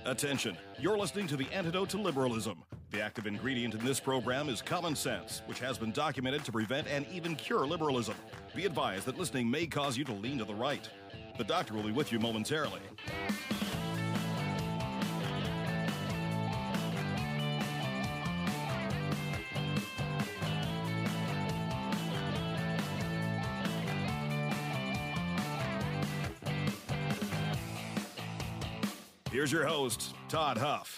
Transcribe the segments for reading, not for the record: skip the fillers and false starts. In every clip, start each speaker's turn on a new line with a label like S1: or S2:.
S1: Attention, you're listening to the antidote to liberalism. The active ingredient in this program is common sense, which has been documented to prevent and even cure liberalism. Be advised that listening may cause you to lean to the right. The doctor will be with you momentarily. Here's your host, Todd Huff.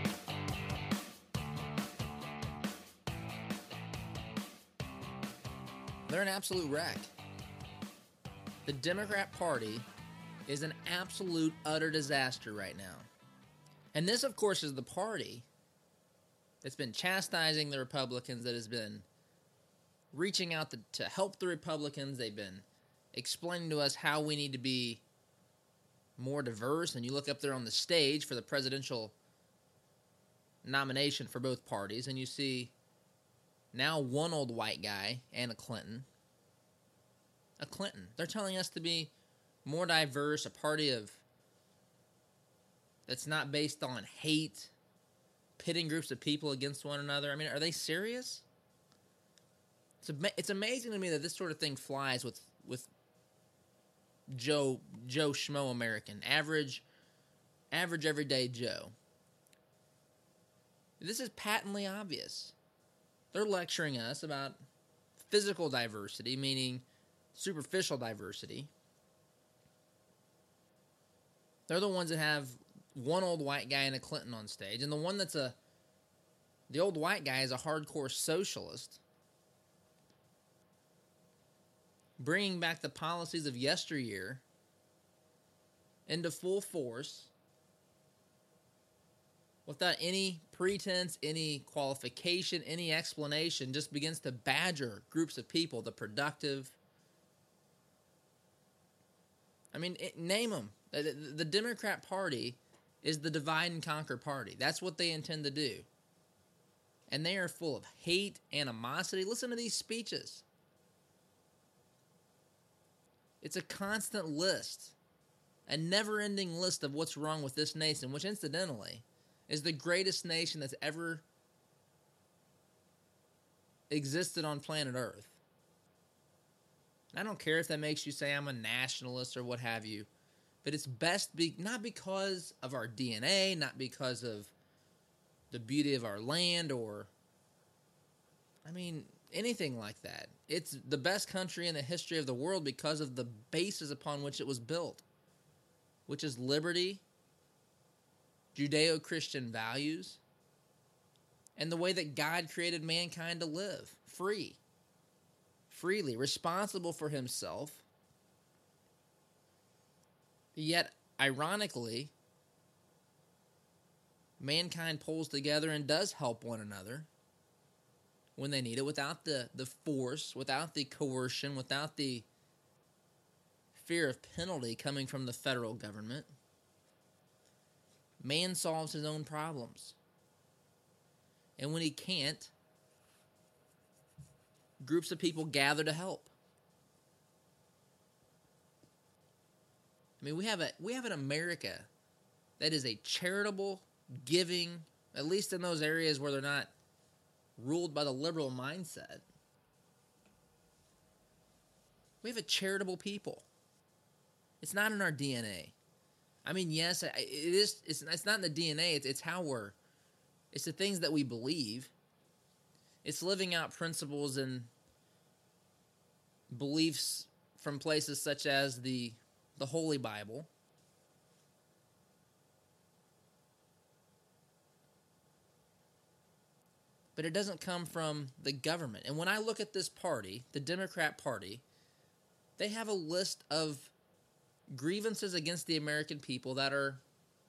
S2: They're an absolute wreck. The Democrat Party is an absolute, utter disaster right now. And this, of course, is the party that's been chastising the Republicans, that has been reaching out to help the Republicans. They've been explaining to us how we need to be more diverse. And you look up there on the stage for the presidential nomination for both parties, and you see now one old white guy and a Clinton. They're telling us to be more diverse, a party that's not based on hate, pitting groups of people against one another. I mean, are they serious? It's amazing to me that this sort of thing flies with Joe Schmo American, average everyday Joe. This is patently obvious. They're lecturing us about physical diversity, meaning superficial diversity. They're the ones that have one old white guy and a Clinton on stage, and the one that's the old white guy is a hardcore socialist, bringing back the policies of yesteryear into full force without any pretense, any qualification, any explanation, just begins to badger groups of people, the productive. I mean, name them. The Democrat Party is the divide and conquer party. That's what they intend to do. And they are full of hate, animosity. Listen to these speeches. It's a constant list, a never-ending list of what's wrong with this nation, which incidentally is the greatest nation that's ever existed on planet Earth. And I don't care if that makes you say I'm a nationalist or what have you, but it's best not because of our DNA, not because of the beauty of our land or, anything like that. It's the best country in the history of the world because of the basis upon which it was built, which is liberty, Judeo-Christian values, and the way that God created mankind to live, freely, responsible for himself. Yet, ironically, mankind pulls together and does help one another when they need it, without the force, without the coercion, without the fear of penalty coming from the federal government. Man solves his own problems. And when he can't, groups of people gather to help. We have an America that is a charitable, giving, at least in those areas where they're not ruled by the liberal mindset. We have a charitable people. It's not in our DNA. Yes, it is. It's not in the DNA. It's how it's the things that we believe. It's living out principles and beliefs from places such as the Holy Bible. But it doesn't come from the government. And when I look at this party, the Democrat Party, they have a list of grievances against the American people that are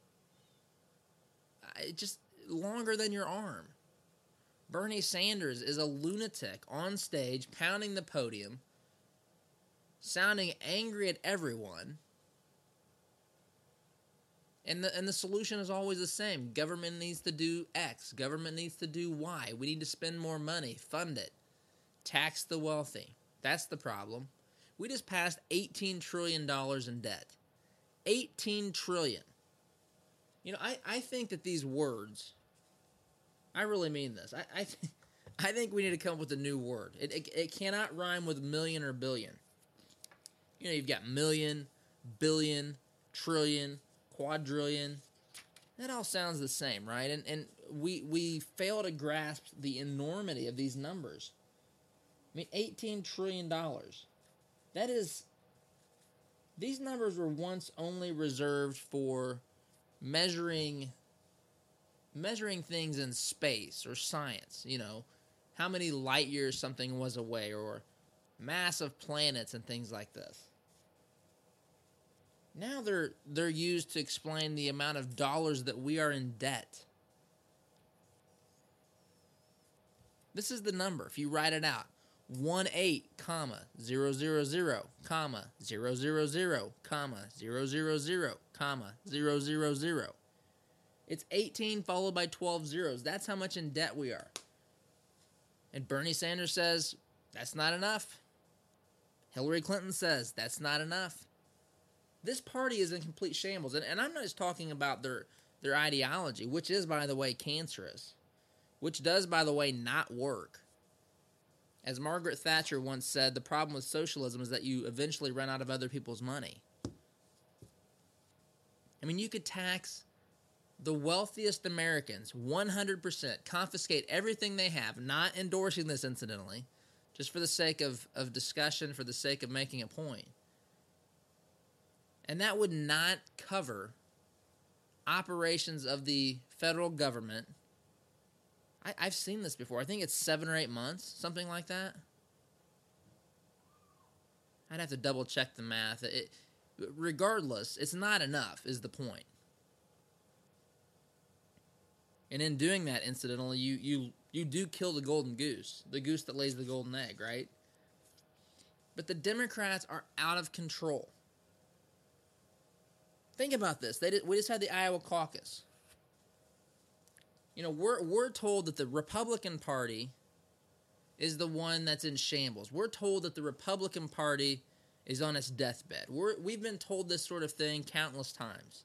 S2: just longer than your arm. Bernie Sanders is a lunatic on stage, pounding the podium, sounding angry at everyone. And the solution is always the same. Government needs to do X. Government needs to do Y. We need to spend more money. Fund it. Tax the wealthy. That's the problem. We just passed $18 trillion in debt. $18 trillion. I think that these words, I really mean this. I think we need to come up with a new word. It cannot rhyme with million or billion. You've got million, billion, trillion, quadrillion. That all sounds the same, right? And we fail to grasp the enormity of these numbers. I mean, $18 trillion. That is... These numbers were once only reserved for measuring things in space or science, how many light years something was away, or mass of planets and things like this. Now they're used to explain the amount of dollars that we are in debt. This is the number. If you write it out, 18, 000, 000, 000, 000, 000. It's 18 followed by 12 zeros. That's how much in debt we are. And Bernie Sanders says, that's not enough. Hillary Clinton says, that's not enough. This party is in complete shambles. And I'm not just talking about their ideology, which is, by the way, cancerous. Which does, by the way, not work. As Margaret Thatcher once said, the problem with socialism is that you eventually run out of other people's money. I mean, you could tax the wealthiest Americans 100%, confiscate everything they have, not endorsing this incidentally, just for the sake of discussion, for the sake of making a point. And that would not cover operations of the federal government. I've seen this before. I think it's 7 or 8 months, something like that. I'd have to double check the math. Regardless, it's not enough, is the point. And in doing that, incidentally, you do kill the golden goose, the goose that lays the golden egg, right? But the Democrats are out of control. Think about this. We just had the Iowa caucus. We're told that the Republican Party is the one that's in shambles. We're told that the Republican Party is on its deathbed. We've been told this sort of thing countless times.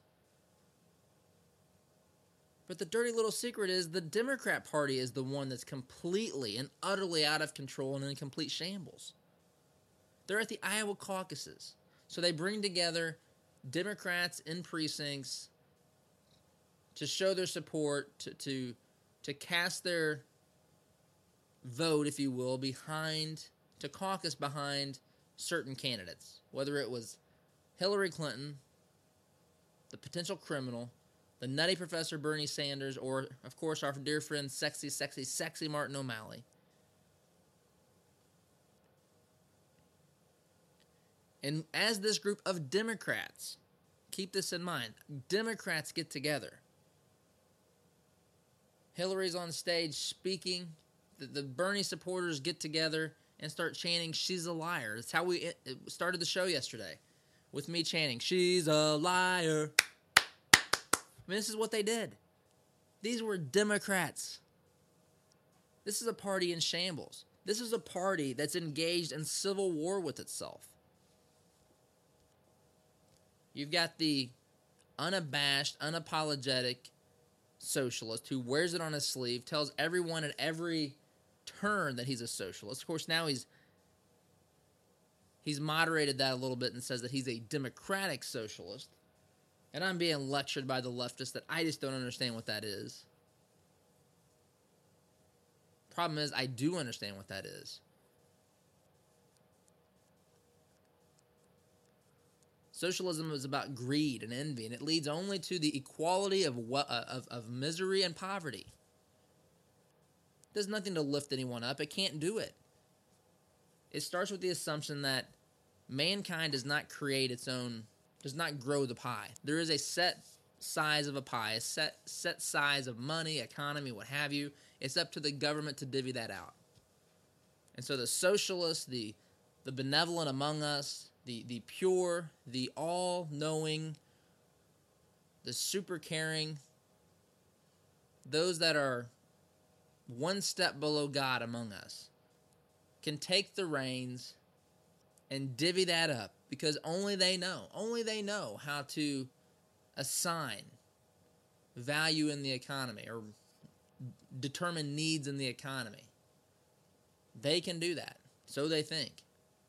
S2: But the dirty little secret is the Democrat Party is the one that's completely and utterly out of control and in complete shambles. They're at the Iowa caucuses. So they bring together Democrats in precincts to show their support, to cast their vote, if you will, to caucus behind certain candidates. Whether it was Hillary Clinton, the potential criminal, the nutty Professor Bernie Sanders, or, of course, our dear friend, sexy, sexy, sexy Martin O'Malley. And as this group of Democrats, keep this in mind, Democrats get together. Hillary's on stage speaking. The Bernie supporters get together and start chanting, she's a liar. That's how we started the show yesterday, with me chanting, she's a liar. I mean, this is what they did. These were Democrats. This is a party in shambles. This is a party that's engaged in civil war with itself. You've got the unabashed, unapologetic socialist who wears it on his sleeve, tells everyone at every turn that he's a socialist. Of course, now he's moderated that a little bit and says that he's a democratic socialist. And I'm being lectured by the leftists that I just don't understand what that is. Problem is, I do understand what that is. Socialism is about greed and envy, and it leads only to the equality of misery and poverty. It does nothing to lift anyone up. It can't do it. It starts with the assumption that mankind does not create its own, does not grow the pie. There is a set size of a pie, a set size of money, economy, what have you. It's up to the government to divvy that out. And so the socialists, the benevolent among us, the pure, the all-knowing, the super caring, those that are one step below God among us, can take the reins and divvy that up, because only they know how to assign value in the economy or determine needs in the economy. They can do that. So they think.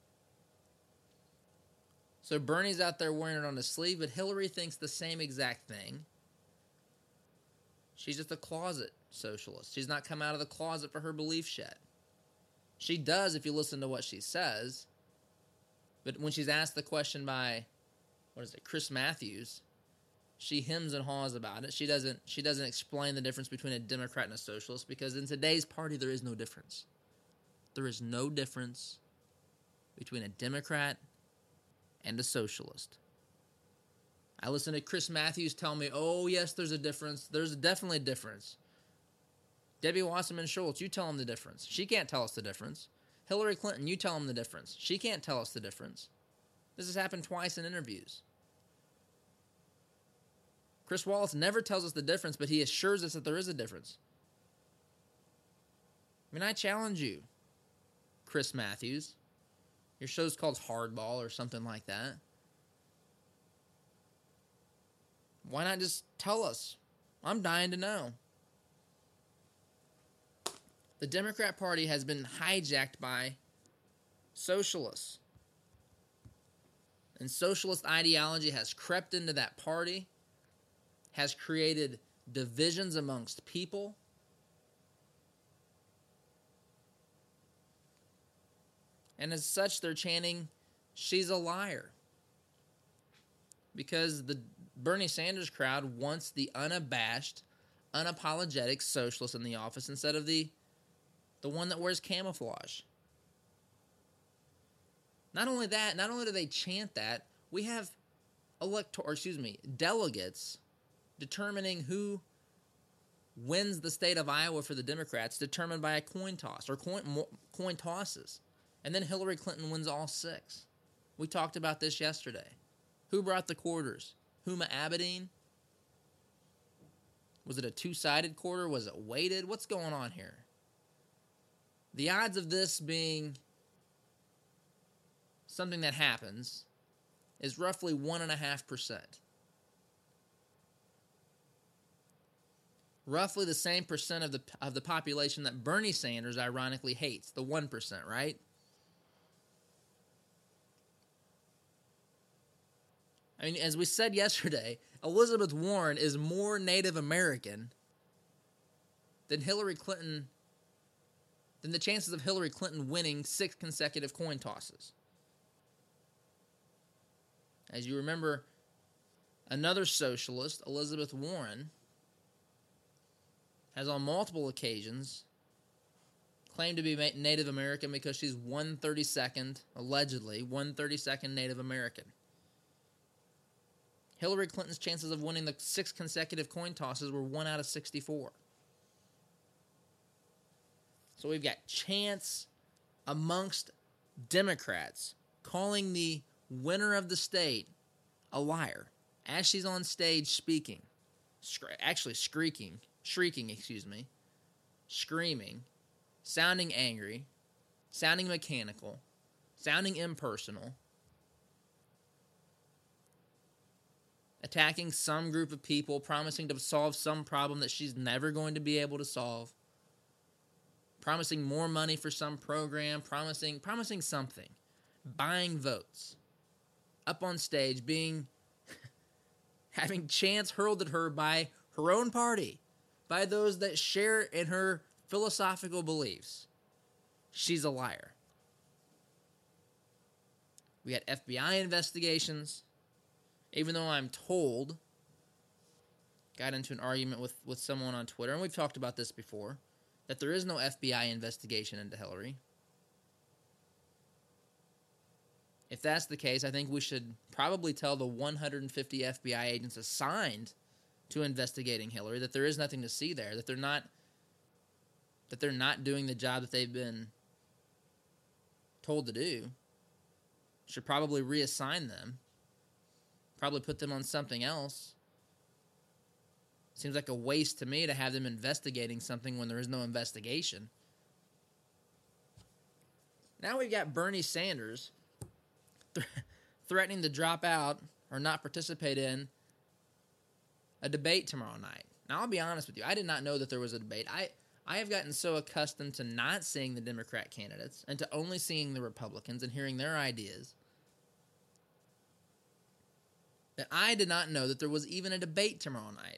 S2: So Bernie's out there wearing it on his sleeve, but Hillary thinks the same exact thing. She's just a closet socialist. She's not come out of the closet for her beliefs yet. She does if you listen to what she says. But when she's asked the question by, Chris Matthews, she hems and haws about it. She doesn't explain the difference between a Democrat and a socialist, because in today's party there is no difference. There is no difference between a Democrat and a socialist. I listen to Chris Matthews tell me, oh yes, there's a difference. There's definitely a difference. Debbie Wasserman Schultz, you tell him the difference. She can't tell us the difference. Hillary Clinton, you tell him the difference. She can't tell us the difference. This has happened twice in interviews. Chris Wallace never tells us the difference, but he assures us that there is a difference. I mean, I challenge you, Chris Matthews. Your show's called Hardball or something like that. Why not just tell us? I'm dying to know. The Democrat Party has been hijacked by socialists. And socialist ideology has crept into that party, has created divisions amongst people. And as such, they're chanting, she's a liar. Because the Bernie Sanders crowd wants the unabashed, unapologetic socialist in the office instead of the one that wears camouflage. Not only that, not only do they chant that, we have delegates determining who wins the state of Iowa for the Democrats, determined by a coin toss or coin tosses. And then Hillary Clinton wins all 6. We talked about this yesterday. Who brought the quarters? Huma Abedin? Was it a 2-sided quarter? Was it weighted? What's going on here? The odds of this being something that happens is roughly 1.5%. Roughly the same percent of the population that Bernie Sanders ironically hates, the 1%, right? I mean, as we said yesterday, Elizabeth Warren is more Native American than Hillary Clinton, than the chances of Hillary Clinton winning 6 consecutive coin tosses. As you remember, another socialist, Elizabeth Warren, has on multiple occasions claimed to be Native American because she's 1/32nd, allegedly, 1/32nd Native American. Hillary Clinton's chances of winning the 6 consecutive coin tosses were 1 out of 64. So we've got chants amongst Democrats calling the winner of the state a liar as she's on stage speaking, shrieking, screaming, sounding angry, sounding mechanical, sounding impersonal, attacking some group of people, promising to solve some problem that she's never going to be able to solve, promising more money for some program, promising something, buying votes, up on stage, having chants hurled at her by her own party, by those that share in her philosophical beliefs. She's a liar. We had FBI investigations, even though I'm told, got into an argument with someone on Twitter, and we've talked about this before, that there is no FBI investigation into Hillary. If that's the case, I think we should probably tell the 150 FBI agents assigned to investigating Hillary that there is nothing to see there, that they're not doing the job that they've been told to do. Should probably reassign them. Probably put them on something else. Seems like a waste to me to have them investigating something when there is no investigation. Now we've got Bernie Sanders threatening to drop out or not participate in a debate tomorrow night. Now, I'll be honest with you. I did not know that there was a debate. I have gotten so accustomed to not seeing the Democrat candidates and to only seeing the Republicans and hearing their ideas that I did not know that there was even a debate tomorrow night.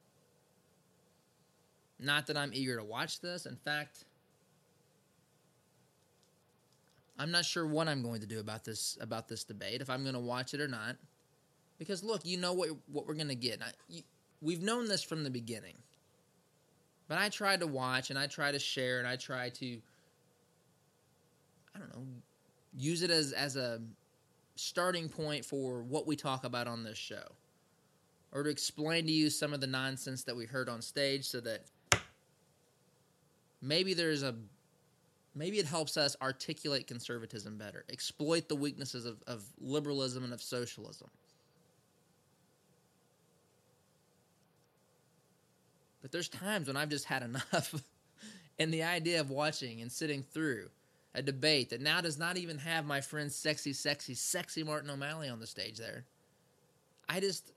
S2: Not that I'm eager to watch this. In fact, I'm not sure what I'm going to do about this debate, if I'm going to watch it or not. Because, look, you know what we're going to get. We've known this from the beginning. But I try to watch, and I try to share, and I try to, use it as a starting point for what we talk about on this show. Or to explain to you some of the nonsense that we heard on stage so that maybe it helps us articulate conservatism better, exploit the weaknesses of liberalism and of socialism. But there's times when I've just had enough, and the idea of watching and sitting through a debate that now does not even have my friend sexy Martin O'Malley on the stage there. I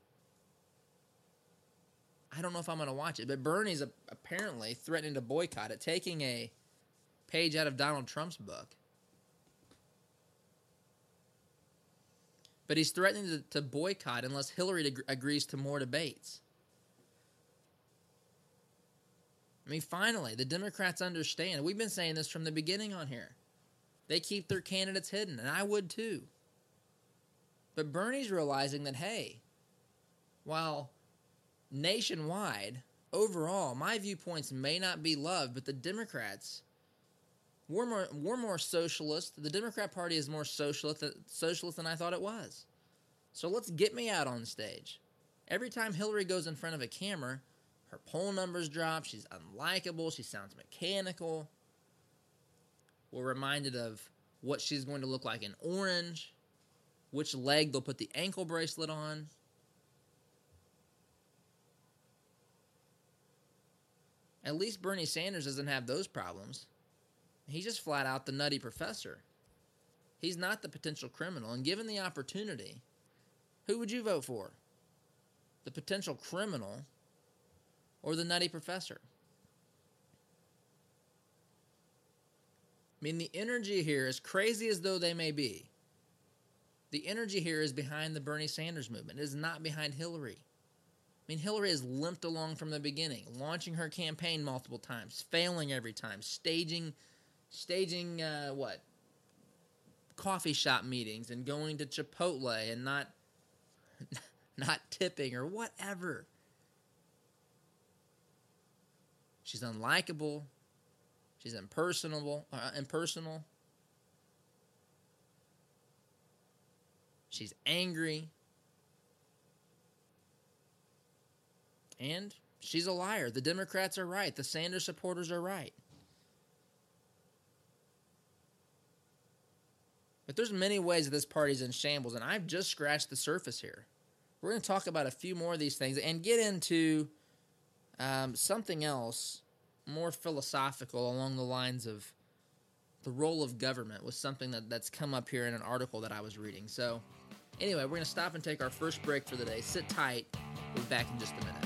S2: don't know if I'm going to watch it. But Bernie's apparently threatening to boycott it, taking a page out of Donald Trump's book. But he's threatening to boycott unless Hillary agrees to more debates. I mean, finally, the Democrats understand. We've been saying this from the beginning on here. They keep their candidates hidden, and I would too. But Bernie's realizing that, hey, while nationwide, overall, my viewpoints may not be loved, but the Democrats, we're more socialist. The Democrat Party is more socialist than I thought it was. So let's get me out on stage. Every time Hillary goes in front of a camera, her poll numbers drop. She's unlikable. She sounds mechanical. We're reminded of what she's going to look like in orange, which leg they'll put the ankle bracelet on. At least Bernie Sanders doesn't have those problems. He's just flat out the nutty professor. He's not the potential criminal. And given the opportunity, who would you vote for? The potential criminal or the nutty professor? I mean, the energy here, as crazy as though they may be, the energy here is behind the Bernie Sanders movement. It is not behind Hillary. I mean, Hillary has limped along from the beginning, launching her campaign multiple times, failing every time, staging coffee shop meetings and going to Chipotle and not tipping or whatever. She's unlikable. She's impersonal. She's angry. And she's a liar. The Democrats are right. The Sanders supporters are right. But there's many ways that this party's in shambles, and I've just scratched the surface here. We're going to talk about a few more of these things and get into something else more philosophical along the lines of the role of government was something that's come up here in an article that I was reading. So anyway, we're going to stop and take our first break for the day. Sit tight. We'll be back in just a minute.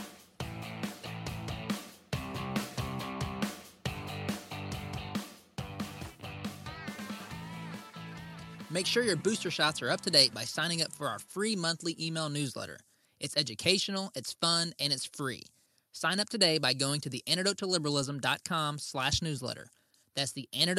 S2: Make sure your booster shots are up to date by signing up for our free monthly email newsletter. It's educational, it's fun, and it's free. Sign up today by going to theantidoteliberalism.com/newsletter. That's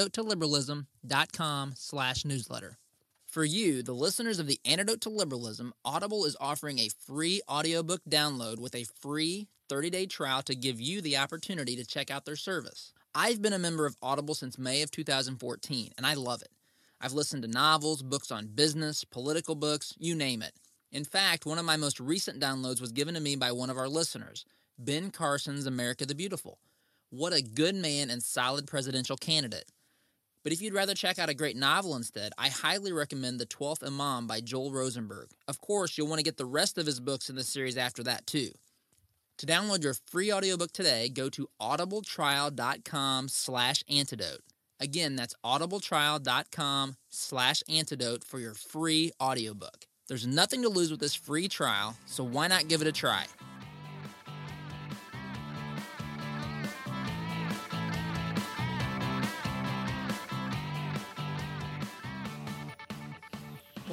S2: theantidoteliberalism.com/newsletter. For you, the listeners of The Antidote to Liberalism, Audible is offering a free audiobook download with a free 30-day trial to give you the opportunity to check out their service. I've been a member of Audible since May of 2014, and I love it. I've listened to novels, books on business, political books, you name it. In fact, one of my most recent downloads was given to me by one of our listeners, Ben Carson's America the Beautiful. What a good man and solid presidential candidate. But if you'd rather check out a great novel instead, I highly recommend The 12th Imam by Joel Rosenberg. Of course, you'll want to get the rest of his books in the series after that, too. To download your free audiobook today, go to audibletrial.com/antidote. Again, that's audibletrial.com/antidote for your free audiobook. There's nothing to lose with this free trial, so why not give it a try?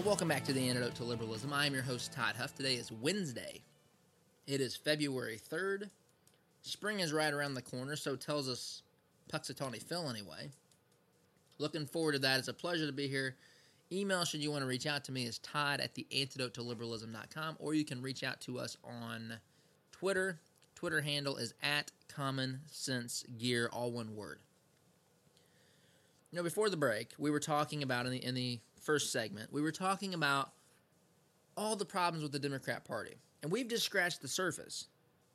S2: Welcome back to the Antidote to Liberalism. I'm your host, Todd Huff. Today is Wednesday. It is February 3rd. Spring is right around the corner, so tells us Puxatawny Phil anyway. Looking forward to that. It's a pleasure to be here. Email, should you want to reach out to me, is todd@theantidoteliberalism.com, or you can reach out to us on Twitter. Twitter handle is @CommonSenseGear, all one word. You know, before the break, we were talking about, in the first segment, we were talking about all the problems with the Democrat Party. And we've just scratched the surface.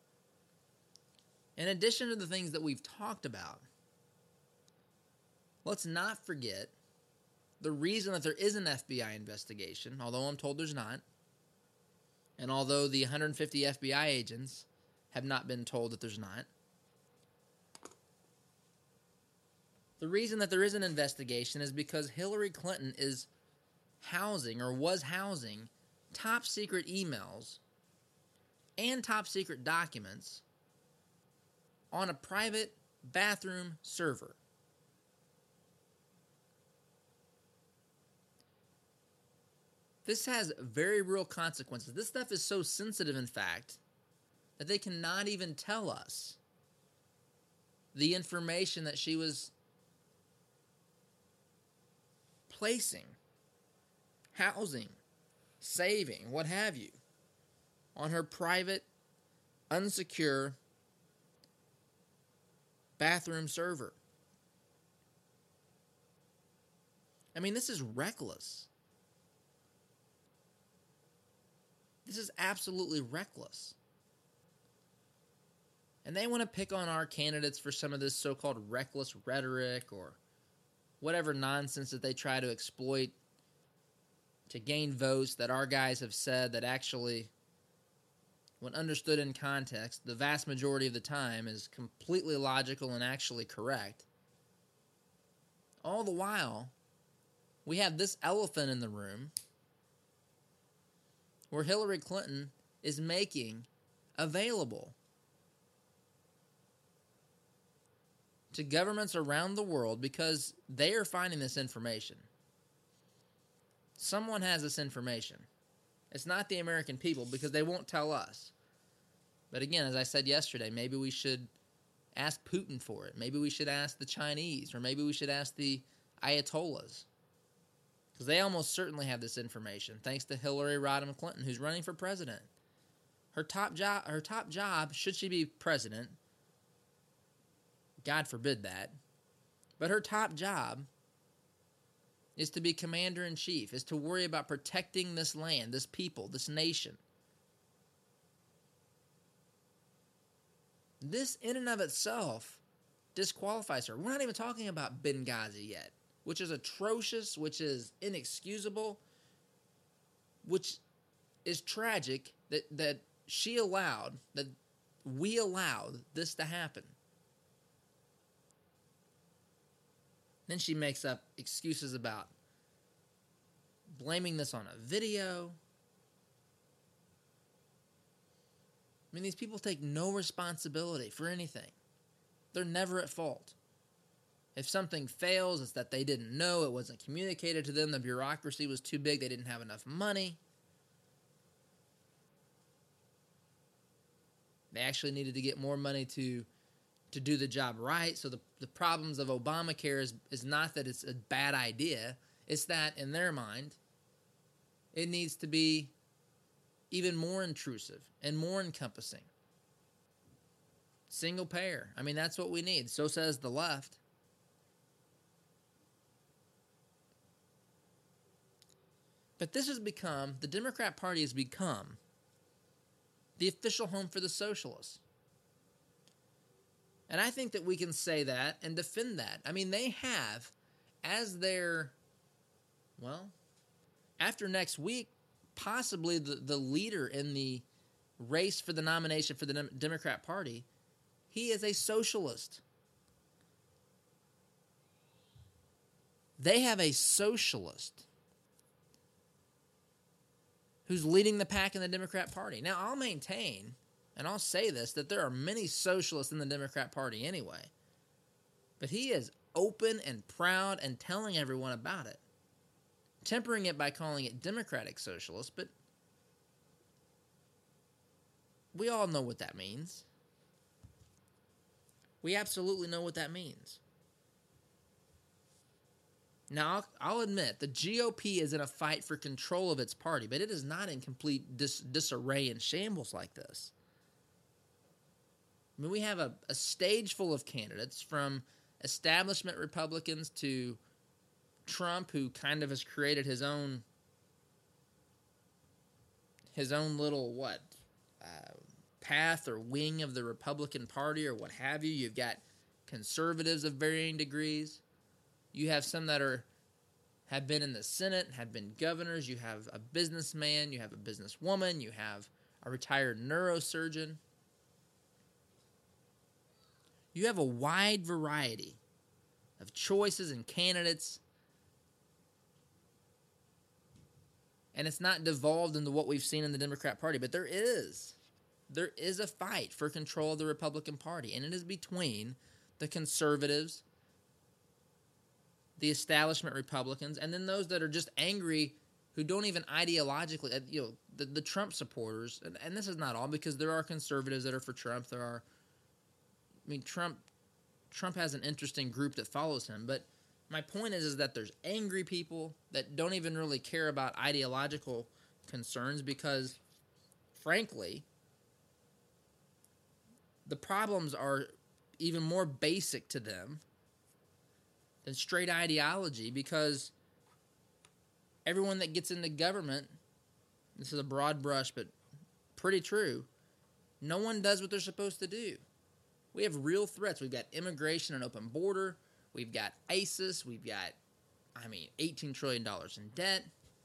S2: In addition to the things that we've talked about, let's not forget the reason that there is an FBI investigation, although I'm told there's not, and although the 150 FBI agents have not been told that there's not. The reason that there is an investigation is because Hillary Clinton is housing, or was housing, top secret emails and top secret documents on a private bathroom server. This has very real consequences. This stuff is so sensitive, in fact, that they cannot even tell us the information that she was placing, housing, saving, what have you, on her private, unsecure bathroom server. I mean, this is reckless. This is absolutely reckless. And they want to pick on our candidates for some of this so-called reckless rhetoric or whatever nonsense that they try to exploit to gain votes that our guys have said that actually, when understood in context, the vast majority of the time is completely logical and actually correct. All the while, we have this elephant in the room where Hillary Clinton is making available to governments around the world, because they are finding this information. Someone has this information. It's not the American people, because they won't tell us. But again, as I said yesterday, maybe we should ask Putin for it. Maybe we should ask the Chinese, or maybe we should ask the Ayatollahs, because they almost certainly have this information, thanks to Hillary Rodham Clinton, who's running for president. Her top job, should she be president, God forbid that, but her top job is to be commander-in-chief, is to worry about protecting this land, this people, this nation. This in and of itself disqualifies her. We're not even talking about Benghazi yet, which is atrocious, which is inexcusable, which is tragic that we allowed this to happen. Then she makes up excuses about blaming this on a video. I mean, these people take no responsibility for anything. They're never at fault. If something fails, it's that they didn't know, it wasn't communicated to them, the bureaucracy was too big, they didn't have enough money. They actually needed to get more money to do the job right. So the problems of Obamacare is not that it's a bad idea. It's that, in their mind, it needs to be even more intrusive and more encompassing. Single payer. I mean, that's what we need. So says the left. But this has become, the Democrat Party has become the official home for the socialists. And I think that we can say that and defend that. I mean, they have, as their, after next week, possibly the leader in the race for the nomination for the Democrat Party, he is a socialist. They have a socialist who's leading the pack in the Democrat Party. Now, I'll maintain, and I'll say this, that there are many socialists in the Democrat Party anyway. But he is open and proud and telling everyone about it. tempering it by calling it democratic socialist, but we all know what that means. We absolutely know what that means. Now, I'll admit, the GOP is in a fight for control of its party, but it is not in complete disarray and shambles like this. I mean, we have a stage full of candidates, from establishment Republicans to Trump, who kind of has created his own little, path or wing of the Republican Party or what have you. You've got conservatives of varying degrees. You have some that have been in the Senate, have been governors. You have a businessman. You have a businesswoman. You have a retired neurosurgeon. You have a wide variety of choices and candidates. And it's not devolved into what we've seen in the Democrat Party, but there is a fight for control of the Republican Party, and it is between the conservatives, the establishment Republicans, and then those that are just angry, who don't even ideologically, the Trump supporters. And this is not all, because there are conservatives that are for Trump. Trump has an interesting group that follows him, but my point is that there's angry people that don't even really care about ideological concerns, because, frankly, the problems are even more basic to them than straight ideology, because everyone that gets into government, this is a broad brush, but pretty true, no one does what they're supposed to do. We have real threats. We've got immigration and open border. We've got ISIS. We've got, $18 trillion in debt.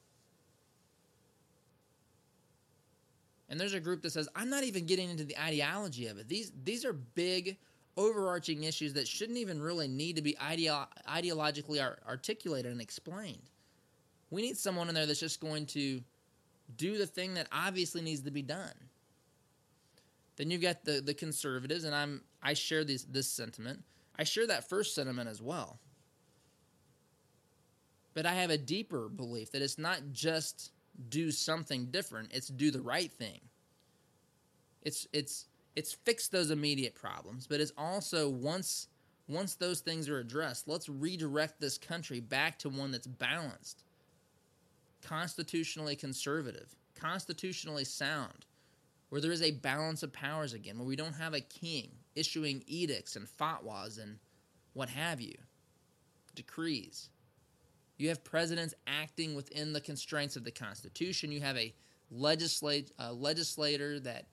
S2: And there's a group that says, I'm not even getting into the ideology of it. These are big, overarching issues that shouldn't even really need to be ideologically articulated and explained. We need someone in there that's just going to do the thing that obviously needs to be done. Then you've got the conservatives, and I share this sentiment. I share that first sentiment as well. But I have a deeper belief that it's not just do something different, it's do the right thing. It's fix those immediate problems, but it's also, once those things are addressed, let's redirect this country back to one that's balanced, constitutionally conservative, constitutionally sound, where there is a balance of powers again, where we don't have a king issuing edicts and fatwas and what have you, decrees. You have presidents acting within the constraints of the Constitution. You have a legislature that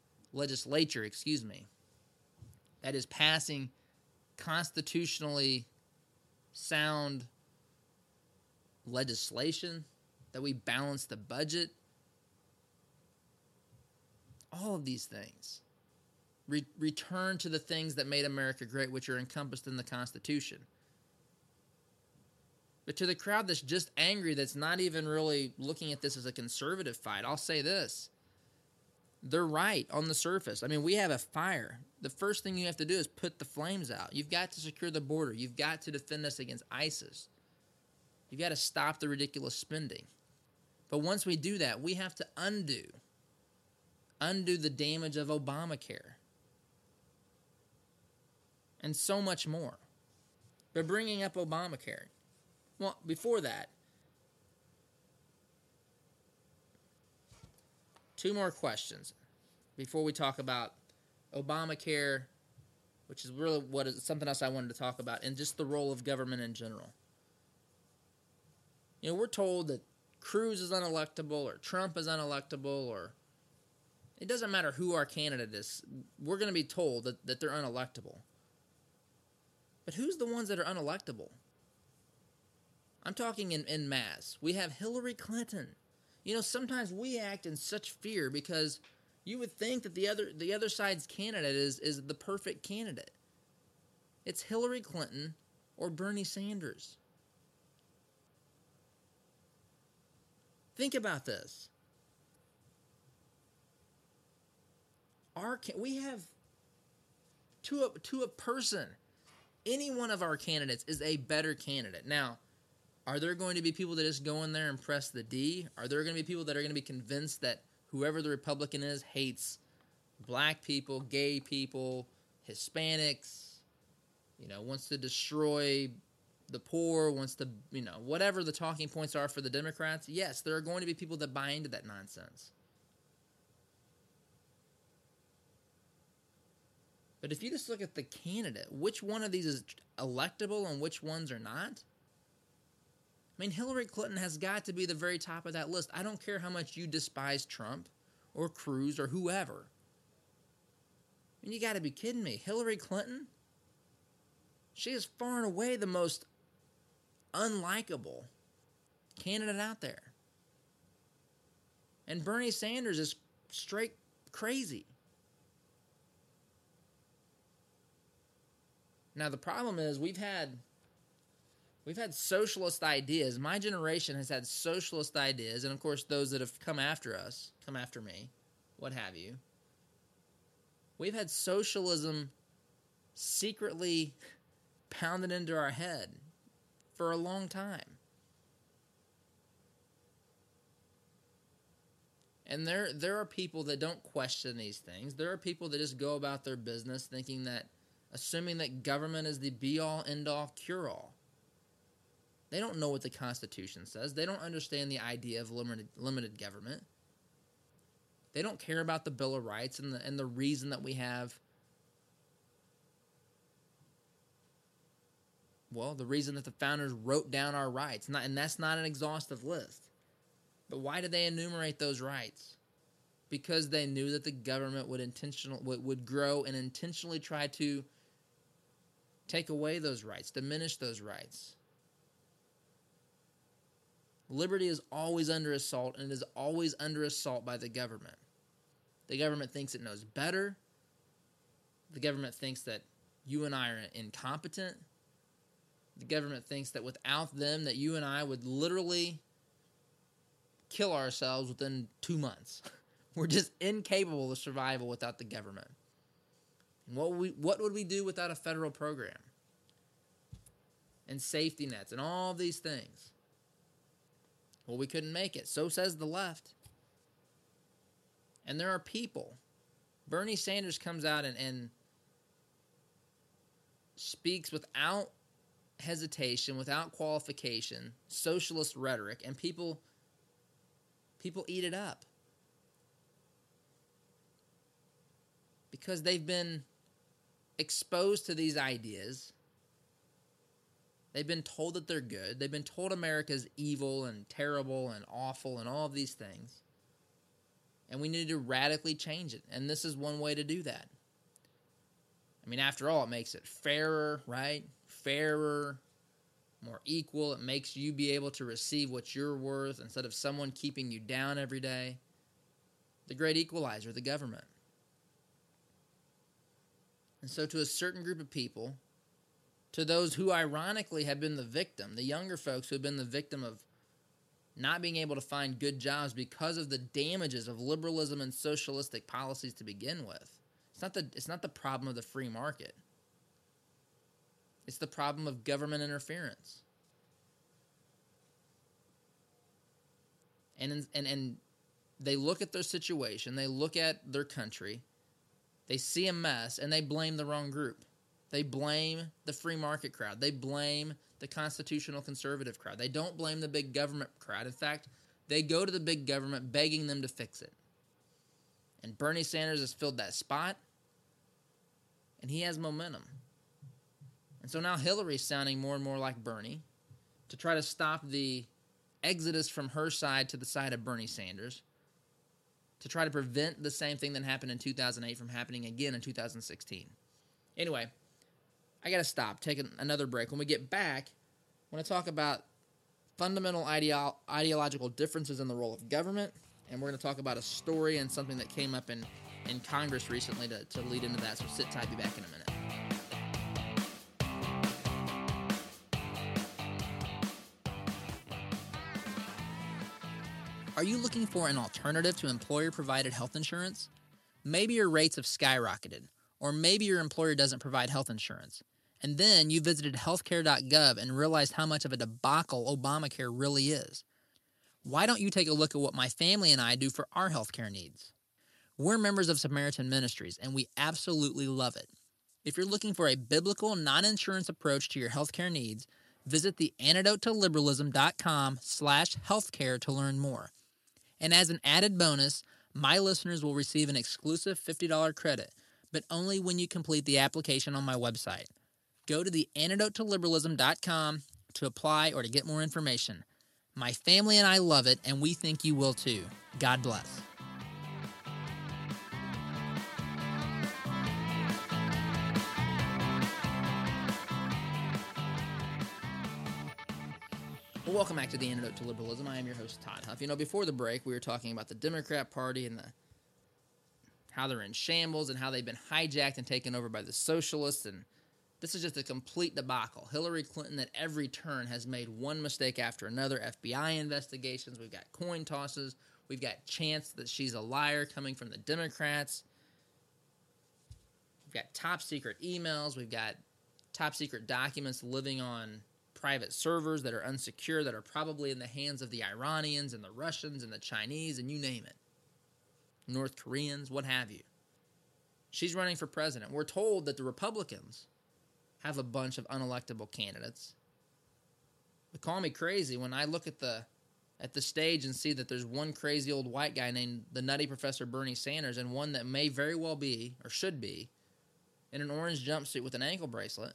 S2: is passing constitutionally sound legislation, that we balance the budget. All of these things. Return to the things that made America great, which are encompassed in the Constitution. But to the crowd that's just angry, that's not even really looking at this as a conservative fight, I'll say this. They're right on the surface. We have a fire. The first thing you have to do is put the flames out. You've got to secure the border. You've got to defend us against ISIS. You've got to stop the ridiculous spending. But once we do that, we have to undo the damage of Obamacare. And so much more. But bringing up Obamacare, well, before that, two more questions before we talk about Obamacare, which is really something else I wanted to talk about, and just the role of government in general. We're told that Cruz is unelectable, or Trump is unelectable, or it doesn't matter who our candidate is. We're going to be told that they're unelectable. But who's the ones that are unelectable? I'm talking in mass. We have Hillary Clinton. Sometimes we act in such fear because you would think that the other side's candidate is the perfect candidate. It's Hillary Clinton or Bernie Sanders. Think about this. We have to a person, any one of our candidates is a better candidate. Now, Are there going to be people that just go in there and press the D? Are there going to be people that are going to be convinced that whoever the Republican is hates black people, gay people, Hispanics, wants to destroy the poor, wants to, whatever the talking points are for the Democrats? Yes, there are going to be people that buy into that nonsense. But if you just look at the candidate, which one of these is electable and which ones are not? I mean, Hillary Clinton has got to be the very top of that list. I don't care how much you despise Trump or Cruz or whoever. I mean, you got to be kidding me. Hillary Clinton? She is far and away the most unlikable candidate out there. And Bernie Sanders is straight crazy. Now, the problem is we've had socialist ideas. My generation has had socialist ideas, and of course those that have come after us, come after me, what have you. We've had socialism secretly pounded into our head for a long time. And there are people that don't question these things. There are people that just go about their business assuming that government is the be-all, end-all, cure-all. They don't know what the Constitution says. They don't understand the idea of limited government. They don't care about the Bill of Rights and the reason that we have, the reason that the founders wrote down our rights. And that's not an exhaustive list. But why did they enumerate those rights? Because they knew that the government would grow and intentionally try to take away those rights, diminish those rights. Liberty is always under assault, and it is always under assault by the government. The government thinks it knows better. The government thinks that you and I are incompetent. The government thinks that without them, that you and I would literally kill ourselves within 2 months. We're just incapable of survival without the government. And what would we do without a federal program? And safety nets and all these things? Well, we couldn't make it. So says the left. And there are people. Bernie Sanders comes out and speaks without hesitation, without qualification, socialist rhetoric, and people eat it up. Because they've been exposed to these ideas. They've been told that they're good. They've been told America's evil and terrible and awful and all of these things. And we need to radically change it. And this is one way to do that. I mean, after all, it makes it fairer, right? Fairer, more equal. It makes you be able to receive what you're worth instead of someone keeping you down every day. The great equalizer, the government. And so to a certain group of people, to those who ironically have been the victim, the younger folks who have been the victim of not being able to find good jobs because of the damages of liberalism and socialistic policies to begin with. It's not the problem of the free market. It's the problem of government interference. And they look at their situation, they look at their country, they see a mess, and they blame the wrong group. They blame the free market crowd. They blame the constitutional conservative crowd. They don't blame the big government crowd. In fact, they go to the big government begging them to fix it. And Bernie Sanders has filled that spot, and he has momentum. And so now Hillary's sounding more and more like Bernie to try to stop the exodus from her side to the side of Bernie Sanders, to try to prevent the same thing that happened in 2008 from happening again in 2016. Anyway, I got to stop, take another break. When we get back, I want to talk about fundamental ideological differences in the role of government, and we're going to talk about a story and something that came up in Congress recently to lead into that. So sit tight, be back in a minute. Are you looking for an alternative to employer-provided health insurance? Maybe your rates have skyrocketed, or maybe your employer doesn't provide health insurance, And then you visited healthcare.gov and realized how much of a debacle Obamacare really is. Why don't you take a look at what my family and I do for our healthcare needs? We're members of Samaritan Ministries, and we absolutely love it. If you're looking for a biblical, non-insurance approach to your healthcare needs, visit the antidoteliberalism.com/healthcare to learn more. And as an added bonus, my listeners will receive an exclusive $50 credit, but only when you complete the application on my website. Go to the antidoteliberalism.com to apply or to get more information. My family and I love it, and we think you will too. God bless. Well, welcome back to the Antidote to Liberalism. I am your host, Todd Huff. Before the break, we were talking about the Democrat Party and how they're in shambles and how they've been hijacked and taken over by the socialists, and this is just a complete debacle. Hillary Clinton at every turn has made one mistake after another. FBI investigations, we've got coin tosses, we've got chants that she's a liar coming from the Democrats. We've got top secret emails, we've got top secret documents living on private servers that are unsecure, that are probably in the hands of the Iranians and the Russians and the Chinese and you name it. North Koreans, what have you. She's running for president. We're told that the Republicans have a bunch of unelectable candidates. But call me crazy when I look at the stage and see that there's one crazy old white guy named the Nutty Professor Bernie Sanders and one that may very well be, or should be, in an orange jumpsuit with an ankle bracelet.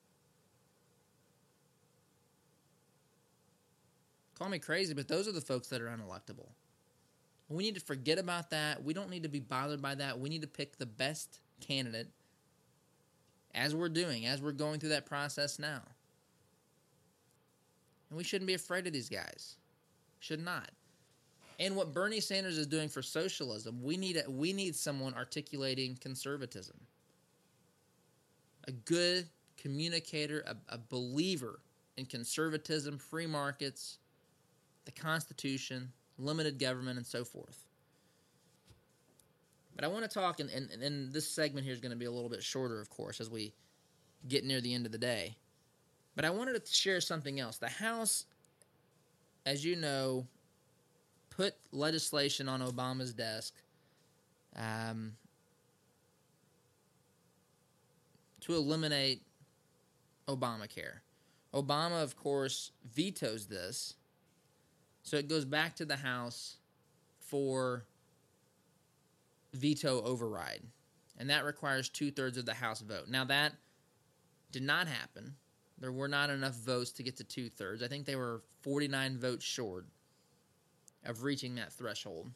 S2: Call me crazy, but those are the folks that are unelectable. We need to forget about that. We don't need to be bothered by that. We need to pick the best candidate as we're going through that process now. And we shouldn't be afraid of these guys. Should not. And what Bernie Sanders is doing for socialism, we need someone articulating conservatism. A good communicator, a believer in conservatism, free markets, the Constitution, limited government, and so forth. But I want to talk, and this segment here is going to be a little bit shorter, of course, as we get near the end of the day. But I wanted to share something else. The House, as you know, put legislation on Obama's desk to eliminate Obamacare. Obama, of course, vetoes this. So it goes back to the House for veto override. And that requires 2/3 of the House vote. Now, that did not happen. There were not enough votes to get to 2/3. I think they were 49 votes short of reaching that threshold.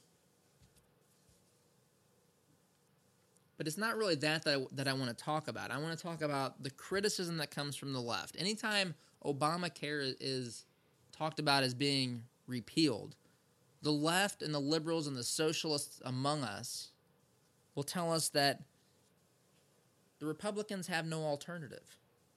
S2: But it's not really that I want to talk about. I want to talk about the criticism that comes from the left. Anytime Obamacare is talked about as being repealed, the left and the liberals and the socialists among us will tell us that the Republicans have no alternative.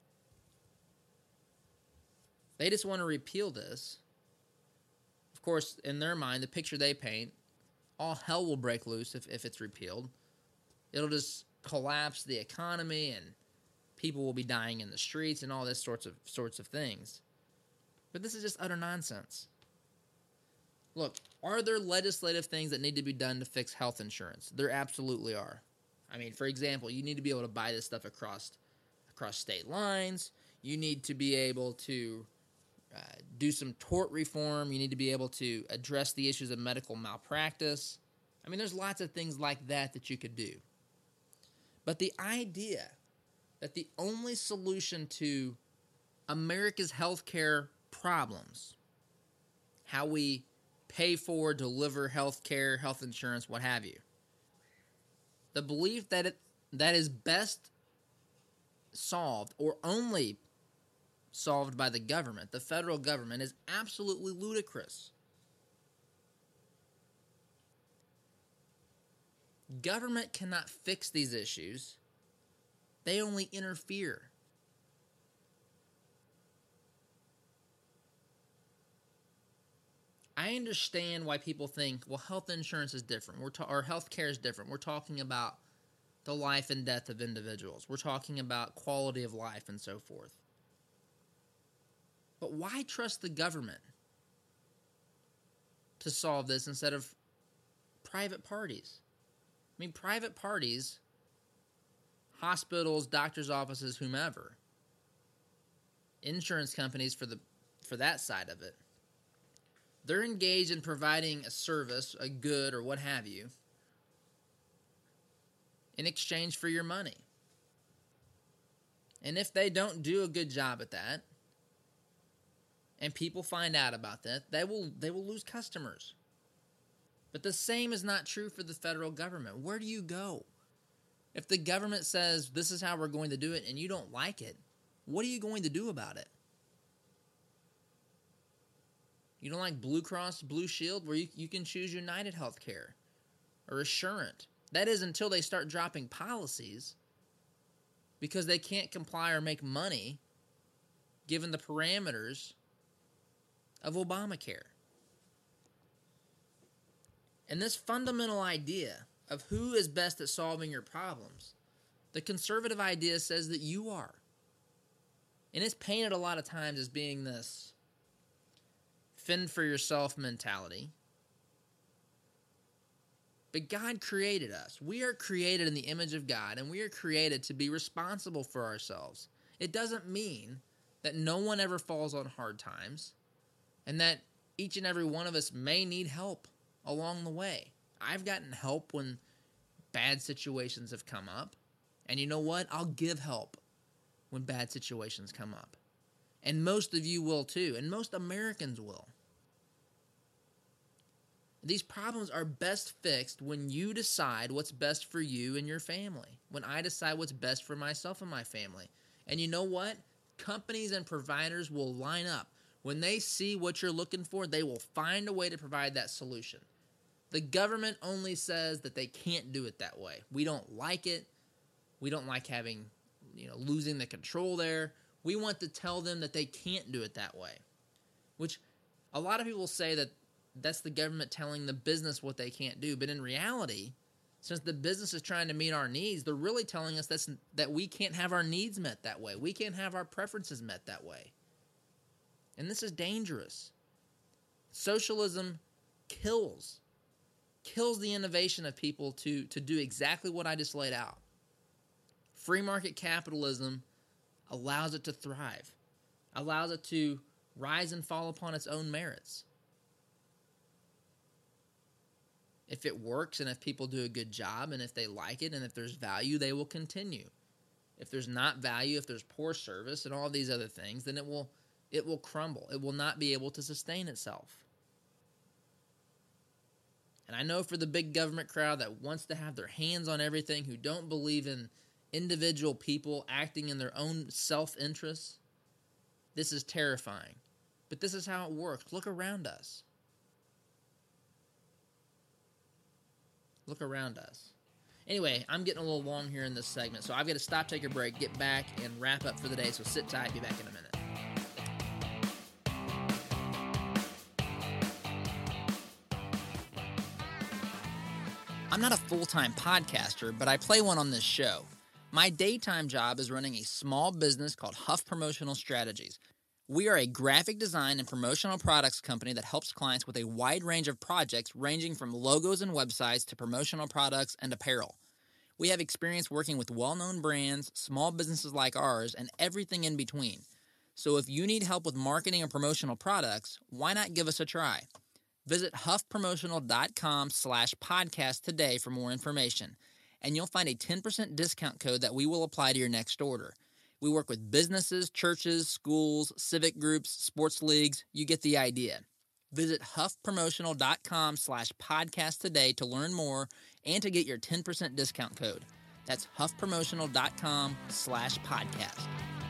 S2: They just want to repeal this. Of course, in their mind, the picture they paint, all hell will break loose if it's repealed. It'll just collapse the economy and people will be dying in the streets and all this sorts of things. But this is just utter nonsense. Look, are there legislative things that need to be done to fix health insurance? There absolutely are. I mean, for example, you need to be able to buy this stuff across state lines. You need to be able to do some tort reform. You need to be able to address the issues of medical malpractice. I mean, there's lots of things like that you could do. But the idea that the only solution to America's healthcare problems, how we pay for, deliver healthcare, health insurance, what have you, the belief that is best solved or only solved by the government, the federal government, is absolutely ludicrous. Government cannot fix these issues. They only interfere. I understand why people think, well, health insurance is different. Our health care is different. We're talking about the life and death of individuals. We're talking about quality of life and so forth. But why trust the government to solve this instead of private parties? I mean, private parties, hospitals, doctors' offices, whomever, insurance companies for that side of it, they're engaged in providing a service, a good, or what have you, in exchange for your money. And if they don't do a good job at that, and people find out about that, they will lose customers. But the same is not true for the federal government. Where do you go? If the government says this is how we're going to do it and you don't like it, what are you going to do about it? You don't like Blue Cross Blue Shield, where you can choose United Healthcare or Assurant. That is until they start dropping policies because they can't comply or make money given the parameters of Obamacare. And this fundamental idea of who is best at solving your problems, the conservative idea says that you are. And it's painted a lot of times as being this fend for yourself mentality. But God created us. We are created in the image of God, and we are created to be responsible for ourselves. It doesn't mean that no one ever falls on hard times, and that each and every one of us may need help along the way. I've gotten help when bad situations have come up. And you know what? I'll give help when bad situations come up. And most of you will too. And most Americans will. These problems are best fixed when you decide what's best for you and your family. When I decide what's best for myself and my family. And you know what? Companies and providers will line up. When they see what you're looking for, they will find a way to provide that solution. The government only says that they can't do it that way. We don't like it. We don't like having, losing the control there. We want to tell them that they can't do it that way. Which a lot of people say that that's the government telling the business what they can't do. But in reality, since the business is trying to meet our needs, they're really telling us that we can't have our needs met that way. We can't have our preferences met that way. And this is dangerous. Socialism kills the innovation of people to do exactly what I just laid out. Free market capitalism allows it to thrive, allows it to rise and fall upon its own merits. If it works and if people do a good job and if they like it and if there's value, they will continue. If there's not value, if there's poor service and all these other things, then it will crumble. It will not be able to sustain itself. And I know for the big government crowd that wants to have their hands on everything, who don't believe in individual people acting in their own self-interest, this is terrifying. But this is how it works. Look around us. Look around us. Anyway, I'm getting a little long here in this segment, so I've got to stop, take a break, get back, and wrap up for the day. So sit tight, be back in a minute. I'm not a full-time podcaster, but I play one on this show. My daytime job is running a small business called Huff Promotional Strategies. We are a graphic design and promotional products company that helps clients with a wide range of projects ranging from logos and websites to promotional products and apparel. We have experience working with well-known brands, small businesses like ours, and everything in between. So if you need help with marketing or promotional products, why not give us a try? Visit huffpromotional.com/podcast today for more information, and you'll find a 10% discount code that we will apply to your next order. We work with businesses, churches, schools, civic groups, sports leagues. You get the idea. Visit huffpromotional.com/podcast today to learn more and to get your 10% discount code. That's huffpromotional.com/podcast.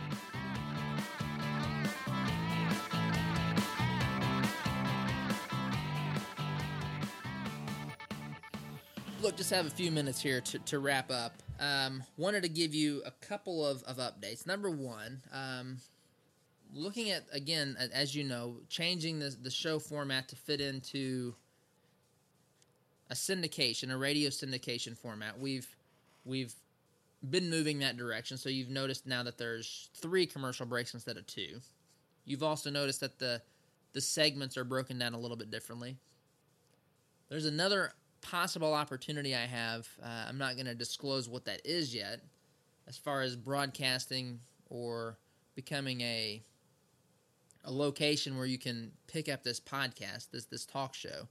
S2: Look, just have a few minutes here to wrap up. Wanted to give you a couple of updates. Number one, looking at, again, as you know, changing the show format to fit into a radio syndication format. We've been moving that direction. So you've noticed now that there's 3 commercial breaks instead of 2. You've also noticed that the segments are broken down a little bit differently. There's another possible opportunity I have. I'm not going to disclose what that is yet, as far as broadcasting or becoming a location where you can pick up this podcast, this talk show.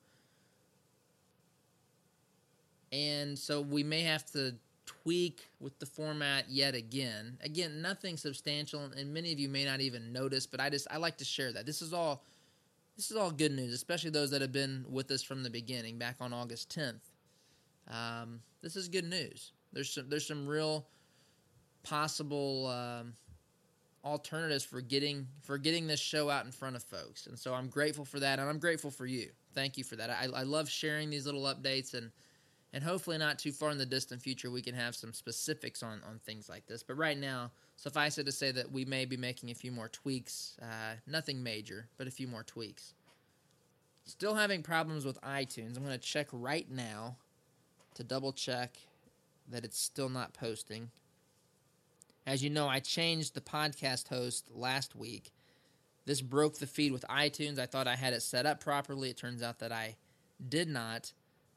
S2: And so we may have to tweak with the format yet again. Again, nothing substantial, and many of you may not even notice, but I like to share that. This is all good news, especially those that have been with us from the beginning, back on August 10th. This is good news. There's some real possible alternatives for getting this show out in front of folks, and so I'm grateful for that, and I'm grateful for you. Thank you for that. I love sharing these little updates, and hopefully not too far in the distant future we can have some specifics on things like this. But right now, suffice it to say that we may be making a few more tweaks. Nothing major, but a few more tweaks. Still having problems with iTunes. I'm going to check right now to double check that it's still not posting. As you know, I changed the podcast host last week. This broke the feed with iTunes. I thought I had it set up properly. It turns out that I did not.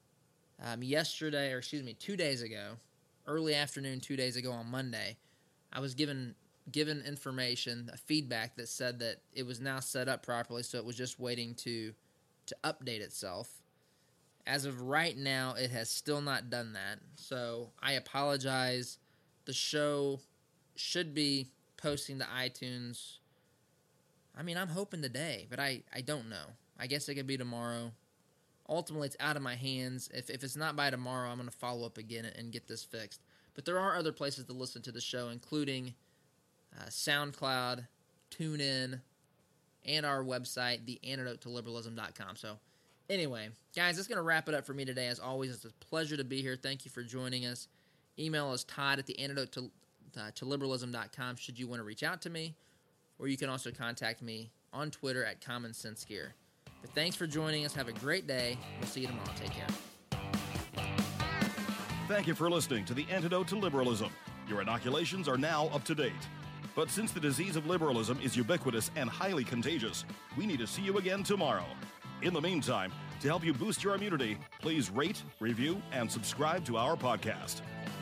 S2: 2 days ago, early afternoon, 2 days ago on Monday, I was given information, a feedback that said that it was now set up properly, so it was just waiting to update itself. As of right now, it has still not done that, so I apologize. The show should be posting to iTunes. I mean, I'm hoping today, but I don't know. I guess it could be tomorrow. Ultimately, it's out of my hands. If it's not by tomorrow, I'm going to follow up again and get this fixed. But there are other places to listen to the show, including SoundCloud, TuneIn, and our website, theantidoteliberalism.com. So anyway, guys, that's going to wrap it up for me today. As always, it's a pleasure to be here. Thank you for joining us. Email us, Todd at theantidoteliberalism.com should you want to reach out to me. Or you can also contact me on Twitter at Common Sense Gear. But thanks for joining us. Have a great day. We'll see you tomorrow. Take care.
S1: Thank you for listening to The Antidote to Liberalism. Your inoculations are now up to date. But since the disease of liberalism is ubiquitous and highly contagious, we need to see you again tomorrow. In the meantime, to help you boost your immunity, please rate, review, and subscribe to our podcast.